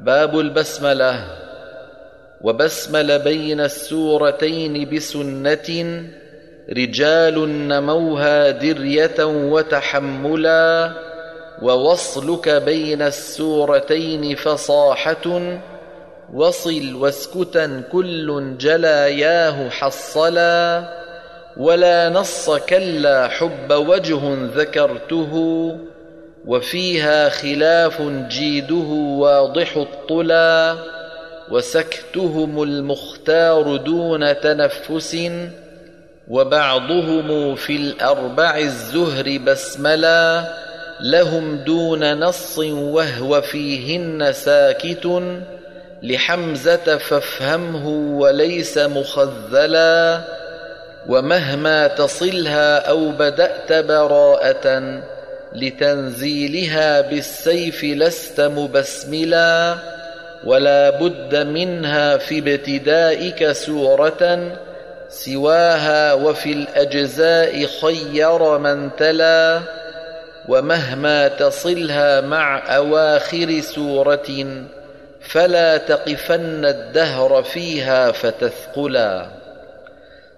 باب البسملة. وبسمل بين السورتين بسنة، رجال نموها درية وتحملا، ووصلك بين السورتين فصاحة، وصل واسكتا كل جلاياه حصلا، ولا نص كلا حب وجه ذكرته، وفيها خلاف جيده واضح الطلا، وسكتهم المختار دون تنفس، وبعضهم في الأربع الزهر بسملا، لهم دون نص وهو فيهن ساكت، لحمزة فافهمه وليس مخذلا، ومهما تصلها أو بدأت براءة، لتنزيلها بالسيف لست مبسملا، ولا بد منها في ابتدائك سورة، سواها وفي الأجزاء خير من تلا، ومهما تصلها مع أواخر سورة، فلا تقفن الدهر فيها فتثقلا.